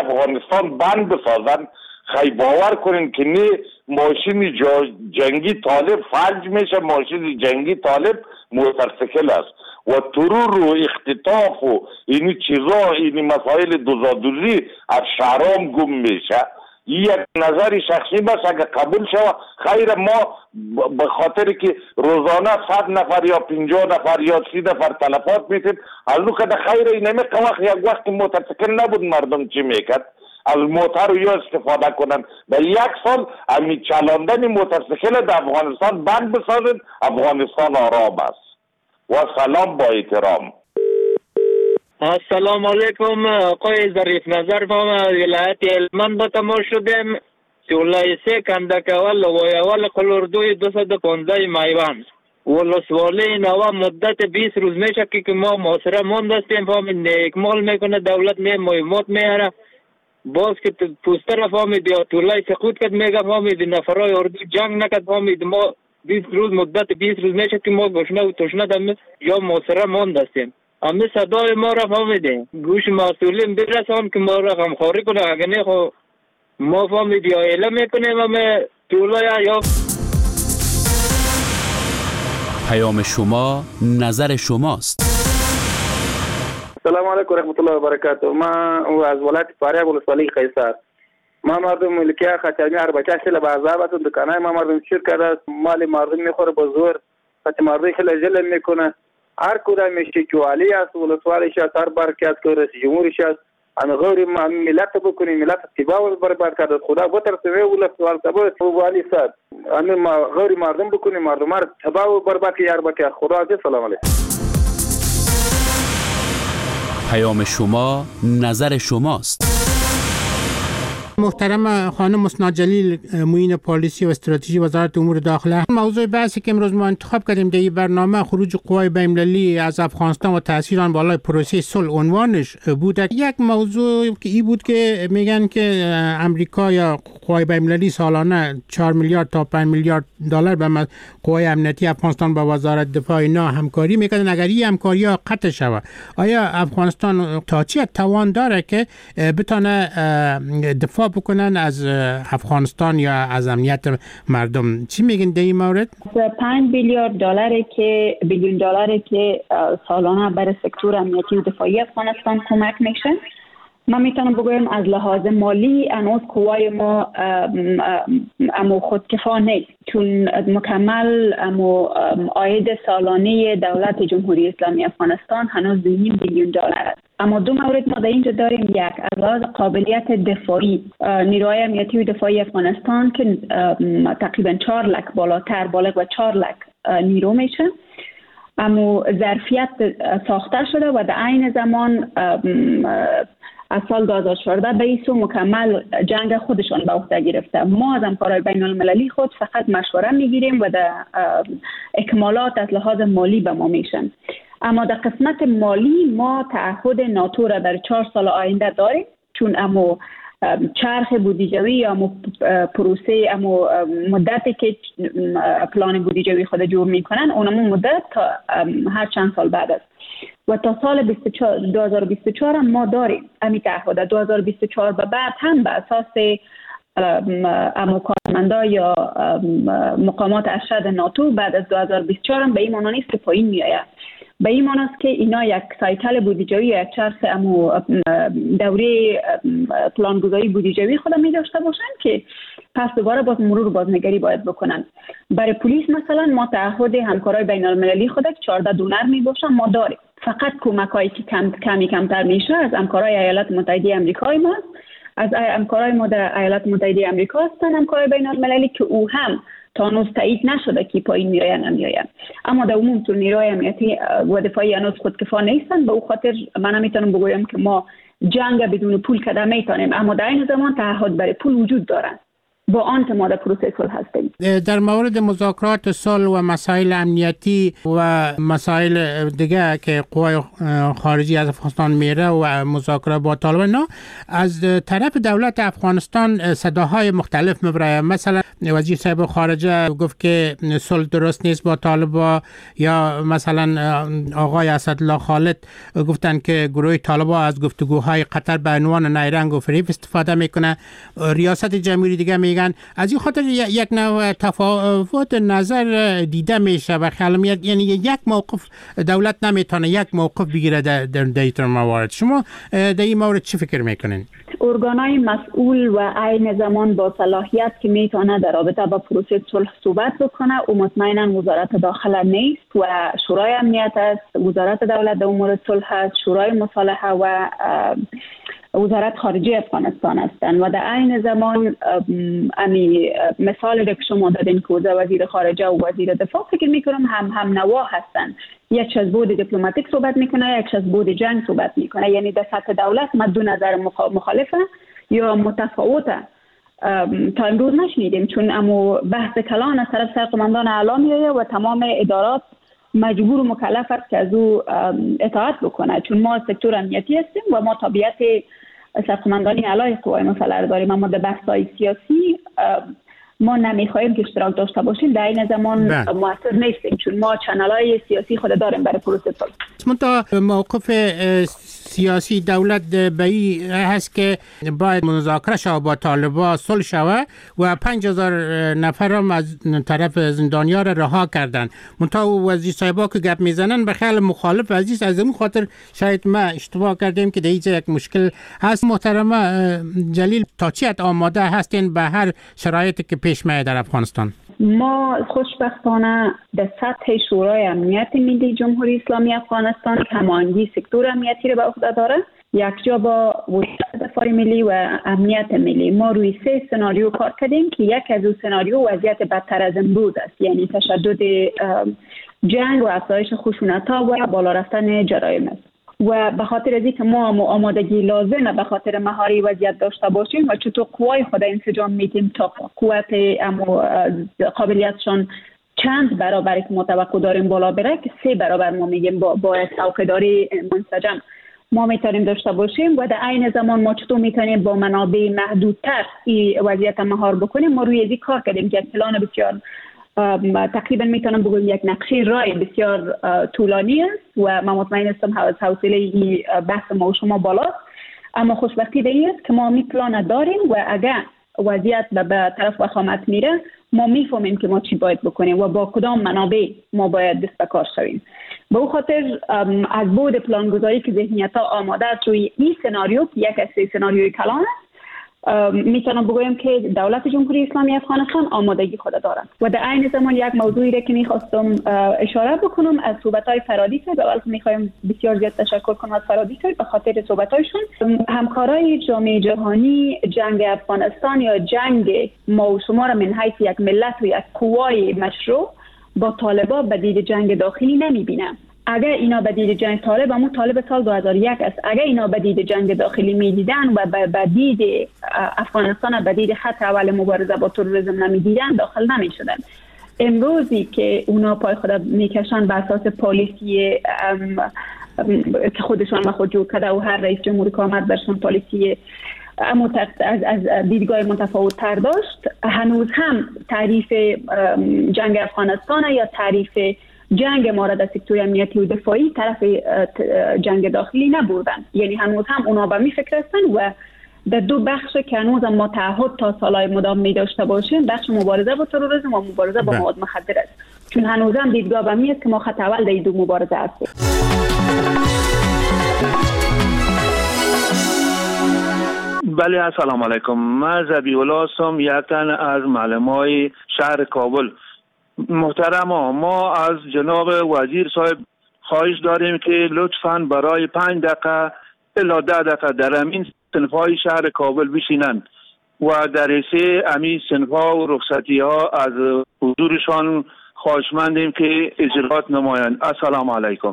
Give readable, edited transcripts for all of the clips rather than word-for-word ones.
افغانستان بند بسازن، خیلی باور کنین که نه ماشین جنگی طالب فلج میشه، ماشین جنگی طالب موتورسیکل است و ترور و اختطاف و اینی چیزا، اینی مسائل دوزادوزی از شهرام گم میشه. یک نظر شخصی بس اگر قبول شود خیر. ما به خاطر که روزانه 100 نفر یا 50 نفر یا 30 نفر تلفات میتیم، از اون که خیر اینمی وقت یک وقت موتورسیکل نبود مردم چی میکرد؟ از موتر یا استفاده کنن. به 1 سال امی چلاندن موتورسیکل در افغانستان بند بسازن، افغانستان آرام است. و سلام با احترام. السلام علیکم آقای ظریف نظر. ما ولایت هلمند با تماس شدیم. ولایت کندک اول و اول قلوردوی 215 میوان ولسوالی نوا مدت 20 روز میشه که ما محاصره مانده هستیم. فهمید اکمال میکنه دولت مهمات میاره. باز که پوستر فهمید یا طولای سقوط کد میگه فهمید نفرای اردو جنگ نکد. فهمید ما 20 روز مدت 20 روز میشه که ما گشنه و تشنه دم یا محاصره مانده هستیم. امی صدای ما را فهمیده گوش مسئولین برسان که ما را غمخواری کنه. اگر نه خو ما فهمید یا اعلام میکنیم امی طولای یا پیام شما نظر شماست. سلام علیکم و رحمت الله و برکاته. ما از ولایت فاریاب ولسوالی قیصر. ما مردم ملکی خاتمی هر بچه شل بعضابتون دکانای ما مردم شیر کرده، مال مردم میخوره به زور، خاطر مردم خیلی جلل میکنه. هر کدام میشه که والی است، ولسوالیش است، هر برکت که رئیس جمهورش است، ان غیر ملت بکنی، ملت تباه و برباد کرده. خدا بترسه ولسوال تباه والی است، ان غیر مردم بکنی، مردم هر تباه و برباد کی هر بکه. خدا حافظ. سلام علیکم. پیام شما نظر شماست. محترم خانم مسنا جلیل، معین پالیسی و استراتژی وزارت امور داخله، موضوع بحثی که امروز ما انتخاب کردیم در این برنامه خروج قوای بین‌المللی از افغانستان و تاثیر آن بالای پروسه صلح عنوانش بود. یک موضوع که این بود که میگن که امریکا یا قوای بین‌المللی سالانه 4 میلیارد تا 5 میلیارد دلار به قوای امنیتی افغانستان با وزارت دفاع اینا همکاری میکنن. اگر این همکاری ها قطع شود، آیا افغانستان تا چه توان داره که بتونه دفاع بکنن از افغانستان یا از امنیت مردم؟ چی میگن در این مورد؟ 5 بیلیون دلاری که سالانه برای سکتور امنیتی و دفاعی افغانستان کمک میشه. من میتونم بگویم از لحاظ مالی هنوز قوای ما امو خودکفا نیست، چون مکمل امو عاید سالانه دولت جمهوری اسلامی افغانستان هنوز 2.5 بیلیون دلار است. اما دو مورد ما در اینجا داریم. یک، از لحاظ قابلیت دفاعی، نیروهای امنیتی و دفاعی افغانستان که تقریبا 4 لک بالاتر بالغ و 4 لک نیرو میشه، اما ظرفیت ساخته شده و در عین زمان از سال 2014 به این سو مکمل جنگ خودشان به عهده گرفته. ما از همکارای بین المللی خود فقط مشوره میگیریم و در اکمالات از لحاظ مالی به ما میشن. اما در قسمت مالی ما تعهد ناتو را در 4 سال آینده داریم، چون امو چرخ بودجوی یا پروسه امو مدتی که پلان بودجوی خود جور میکنن اونمو مدت تا هر چند سال بعد است و تا سال 2024 هم ما داریم امی تعهد. 2024 به بعد هم به اساس امو کارمندا یا مقامات ارشد ناتو بعد از 2024 هم به این معنی نیست که پایین میآید. به این معنی است که اینا یک سایکل بودجوی یا یک چرخ امو دوره پلانگذاری بودجوی خود می داشته باشن که پس دوباره باز مرور بازنگری باید بکنن. برای پلیس مثلا ما تعهد همکارای بین المللی خود 14 دونر می باشن ما داریم. فقط کمکایی که کمتر میشه از همکارای ایالات متحده آمریکای ما، از همکارای ما در ایالات متحده آمریکا هستن، همکارای بین المللی که او هم تا هنوز تایید نشده که پایین میآین نمیآین. اما در عموم تو نیروهای امنیتی و دفاعی هنوز خودکفا نیستن. به او خاطر من نمیتونم بگویم که ما جنگ بدون پول کده میتونیم، اما در این زمان تعهد برای پول وجود داره. با آنکه ما در پروسه صلح هستیم. در مورد مذاکرات صلح و مسائل امنیتی و مسائل دیگه که قوای خارجی از افغانستان میره و مذاکرات با طالبان، از طرف دولت افغانستان صداهای مختلف میبره. مثلا وزیر صاحب خارجه گفت که صلح درست نیست با طالبان، یا مثلا آقای اسدالله خالد گفتن که گروه طالبان از گفتگوهای قطر به عنوان نیرنگ و فریب استفاده میکنه. ریاست جمهوری دیگه میگن. از این خاطر یک نوع تفاوت نظر دیده میشه و خیال میاد یعنی یک موقف دولت نمیتونه یک موقف بگیره در دیتر موارد. شما در این مورد چی فکر میکنین؟ ارگانهای مسئول و عین زمان با صلاحیت که میتونه در رابطه با پروسه صلح صحبت بکنه و مطمئنا وزارت داخله نیست و شورای امنیت است، وزارت دولت امور صلح است، شورای مصالحه و وزارت خارجه افغانستان هستند. و در عین زمان مثال که شما دادین که وزیر خارجه و وزیر دفاع فکر میکنم هم نوا هستند. یک از بود دیپلماتیک صحبت میکنه، یک از بود جنگ صحبت میکنه. یعنی در سطح دولت ما دو نظر مخالفه یا متفاوته تا امروز نشنیدیم، چون امو بحث کلان از طرف سرقمندان اعلی میایه و تمام ادارات مجبور و مکلف است که از او اطاعت بکنه، چون ما سکتور امنیتی هستیم و ما طبیعت سرقمندانی علیه قوای مسلحه داریم. اما در بحث‌های سیاسی ما نمیخواهیم که اشتراک داشته باشیم، در این زمان موثر نیستیم، چون ما چنل‌های سیاسی خود داریم برای پروسه صلح. منتها موقف سیاسی دولت به این هست که باید مذاکره شود با طالبان، صلح شود و 5000 نفر هم از طرف زندانیان را رها کردن. منتها وزیر صاحبا که گپ میزنن به خیال مخالف عزیز. از این خاطر شاید ما اشتباه کردیم که در اینجا یک مشکل هست. محترمه جلیل، تا چی حد آماده هستین به هر شرایطی که پیش میاد در افغانستان؟ ما خوشبختانه در سطح شورای امنیت ملی جمهوری اسلامی افغانستان هماهنگی سکتور امنیتی را به عهده داره، یک جا با وزارت دفاع ملی و امنیت ملی. ما روی 3 سناریو کار کردیم که یک از اون سناریو وضعیت بدتر از امروز است، یعنی تشدد جنگ و افزایش خشونت‌ها و بالا رفتن جرایم است. و به خاطر از اینکه ما آمادگی لازمه به خاطر مهاری وضعیت داشته باشیم و چطور قوای خود انسجام میدیم تا قوت قابلیتشان چند برابر که متوقع داریم بالا بره، که 3 برابر ما میگیم با څوکیداری منسجم ما میتونیم داشته باشیم. و در عین زمان ما چطور میتونیم با منابع محدودتر این وضعیت مهار بکنیم. ما روی این کار کردیم که یک پلان بسیار تقریبا میتونم بگم یک نقشه رای بسیار طولانی است و من مطمئن هستم حوصله بحث ما و شما بالاست. اما خوشبختی به این است که ما می پلان داریم و اگر وضعیت به طرف وخامت میره ما میفهمیم که ما چی باید بکنیم و با کدام منابع ما باید دست به کار شویم. به اون خاطر از بود پلانگذاری که ذهنیت ها آماده است روی این سناریو که یک از 3 سناریوی کلان است، میتونم بگویم که دولت جمهوری اسلامی افغانستان آمادگی خود دارد. و در عین زمان یک موضوعی را که میخواستم اشاره بکنم از صحبت‌های فرادی صاحب، اول میخوایم بسیار زیاد تشکر کنم از فرادی صاحب به خاطر صحبت‌هایشون. همکارای جامعه جهانی جنگ افغانستان یا جنگ ما و شما را من حیث یک ملت و یک قوای مشروع با طالبان به دید جنگ داخلی نمیبینم. اگر اینا به دید جنگ طالب سال 2001 است، اگر اینا به دید جنگ داخلی میدیدن و به دید افغانستان به دید خط اول مبارزه با تروریسم نمیدیدن داخل نمیشدن. امروزی که اونا پای خود میکشن بر اساس پالیسی که خودشان با خود جور کرده و هر رئیس جمهوری که آمد برشون پالیسی از دیدگاه متفاوت تر داشت، هنوز هم تعریف جنگ افغانستان یا تعریف جنگ ما را در سکتور امنیتی و دفاعی طرف جنگ داخلی نبردن. یعنی هنوز هم اونا به می فکر هستن و در 2 بخش که هنوز ما تعهد تا سالهای مدام می داشته باشیم، بخش مبارزه با تروریسم و مبارزه با مواد مخدر است، چون هنوز هم دیدگاه به می است که ما خط اول در این 2 مبارزه هستیم. بله، السلام علیکم. من ذبیح الله هستم، یک تن از معلمای شهر کابل. محترم، ما از جناب وزیر صاحب خواهش داریم که لطفاً برای 5 دقیقه الا 10 دقیقه در امین صنف‌های شهر کابل بشینند و در حیث امین صنف‌ها و رخصتی‌ها از حضورشان خواهشمندیم که اجرات نمایند. السلام علیکم.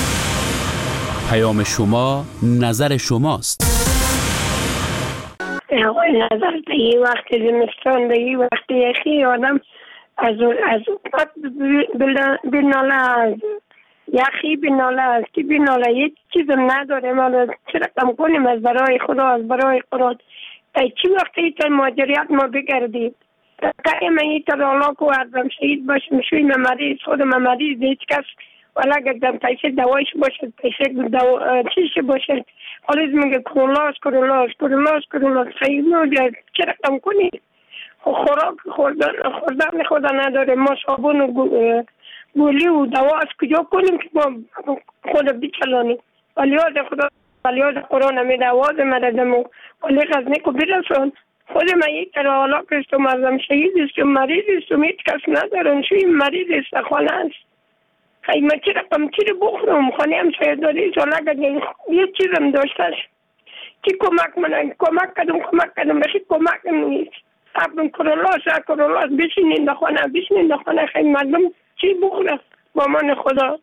پیام شما نظر شماست. آقای نظر به این وقت زمستان به این وقت یخی آدم از حکومت بناله، از یخی بناله، از کی بناله، هیچ چیز نداره. ما چرا کم کنیم از برای خدا، از برای خدا تا چی وقت ایتا مهاجریت ما بگردیم؟ که من ایتا رالاک و عرضم شهید باشم شویم مریض، خودم مریض، هیچ کس ولی اگر پیسه دوایش باشد، پیسه چیزی باشد، حالیز میگه کرولاس خیلی نوجه چرا کم کنیم؟ خوراک خوردن خدا نداره. ما صابون و گولی و دوا از کجا کنیم که ما خود بچلانیم؟ ولی از قرآن میده آواز مردم و ولی غزنه که برسون. خود من یک حالا کشت و مردم شهید است و مریض است و هیچ کس ندارن. شوی مریض است، خانه است. خیلی من چی رقم چی رو بخورم؟ خانه هم شاید داری سالا اگر یه چیزم داشتش کی کمک منن کمک کدوم بخی کمک نیست. اپن کرولاس بشینین در خانه خیلی مردم چی بخوره با من خدا.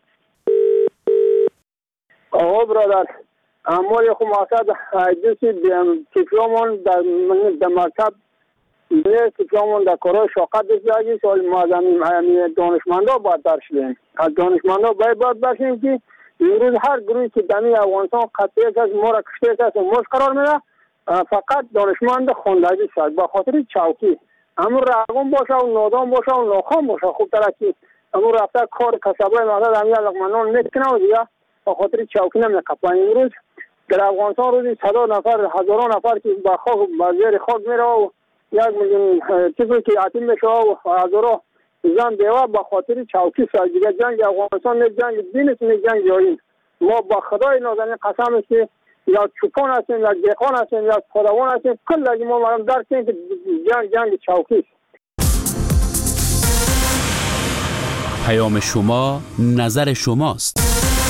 آقا برادر اما خو مقصد حدیثی تیپلومون در مکتب نه تیپلومون در کارای شاقت دیگه سال مازمی دانشمندا باید درشیم. از دانشمندا باید باشیم که امروز هر گروهی که دمی افغانستان قطعیت از ما را کشته است و مش قرار میده فقط دانشمند خوندگی شد با خاطر چوکی. امور رقم باشه و نادان باشه و ناخوان باشه خوب ترکی امور رفته کار کسبای مقصد همی علاقمندان نکنه و دیگه با خاطر چوکی نمیقفن. امروز در افغانستان روزی 100 نفر هزاران نفر که با خاک با زیر خاک میره و 1 میلیون چیزی که یتیم میشه و هزاران زن بیوه با خاطر چوکی شد. دیگه جنگ افغانستان نه جنگ دین است نه جنگ جایی. ما با خدای نازنین قسم است که یا چوپان هستیم یا دیقان هستیم یا خداوان هستیم کل ما مردم درکیم که جنگ چوکی است. پیام شما نظر شماست.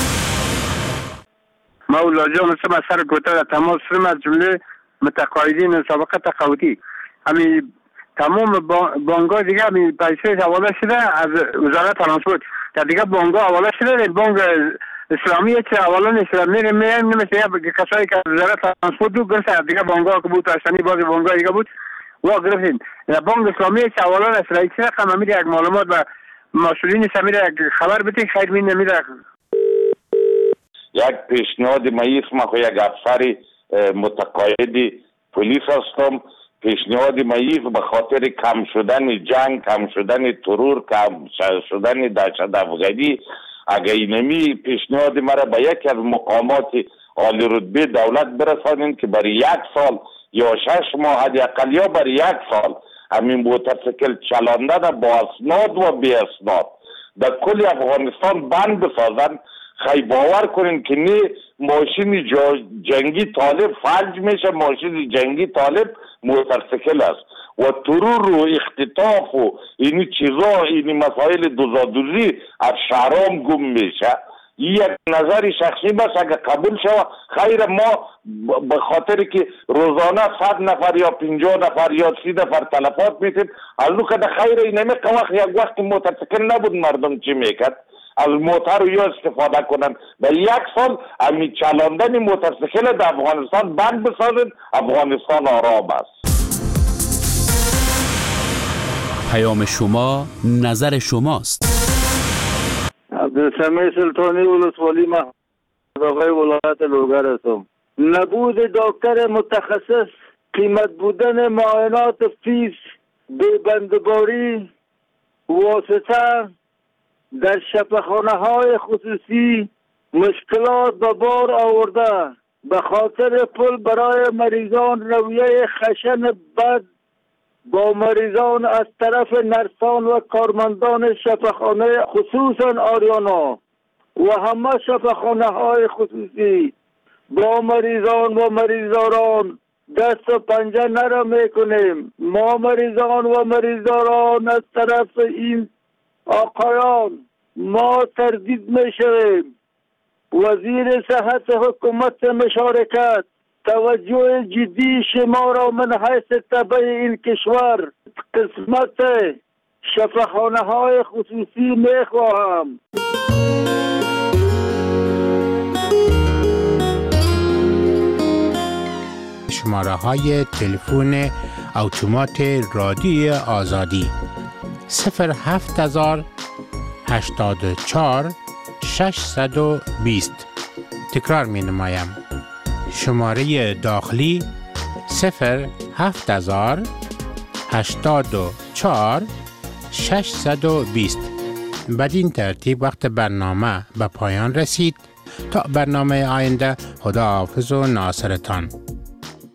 مولا جان سم سر کوتاه تمام سرم از جمله متقاعدین سابقه تقاعدی همین تمام بانک‌ها دیگه همین پیسه حواله شده از وزارت ترانسپورت در دیگه بانک‌ها حواله شده. بانک اسلامی چه حواله نشده نمیشه کسایی که وزارت ترانسپورت رو گرفت دیگه بانک‌ها که بود اشتنی بعضی بانک‌ها دیگه بود و گرفتین بانک اسلامی چه حواله نشده. چه رقم میره یک معلومات و مسئولین سمیره خبر بدین خیر می نمیره. یک پیشنهاد ما خو یک افسر متقاعد پلیس هستم. پیشنهاد ما به خاطر کم شدن جنگ، کم شدن ترور، کم شدن دهشت افغانی اگر اینمی پیشنهاد مرا به یکی از مقامات عالی رتبه دولت برسانید که برای 1 سال یا 6 ماه حداقل یا برای 1 سال همین موتورسیکل چلاندن با اسناد و بی اسناد در کل افغانستان بند بسازن. خیلی باور کنین که نه ماشین جنگی طالب فلج میشه، ماشین جنگی طالب موتورسیکل است و ترور و اختطاف و اینی چیزا اینی مسائل دوزادوزی از شهرام گم میشه. یک نظر شخصی بس اگر قبول شود خیر. ما به خاطر که روزانه 100 نفر یا 50 نفر یا 30 نفر تلفات میتیم از لو که خیر اینمی وقت یک وقت موتورسیکل نبود مردم چی میکرد از موتر یا استفاده کنن. به 1 سال امی چلاندن موتورسیکل در افغانستان بند بسازید افغانستان آرام است. پیام شما نظر شماست. عبدالسمیع سلطانی ولسوالی آقای ولایت لوگر هستم. نبود دکتر متخصص، قیمت بودن معاینات فیس، بندباری واسطه در شفاخانه های خصوصی مشکلات به بار آورده. به خاطر پول برای مریضان رویه خشن بد با مریضان از طرف نرسان و کارمندان شفاخانه خصوصا آریانا و همه شفاخانه های خصوصی با مریضان و مریضداران دست و پنجه نرم میکنیم. ما مریضان و مریضداران از طرف این آقایان ما تردید میشویم. وزیر صحت حکومت مشارکت توجه جدی شما را من حیث تبع این کشور قسمت شفاخانه های خصوصی میخواهم. شماره های تلفن اتومات رادیوی آزادی 07084 620. تکرار می نمایم. شماره داخلی 07084 620. بدین ترتیب وقت برنامه به پایان رسید. تا برنامه آینده، خداحافظ و ناصرتان.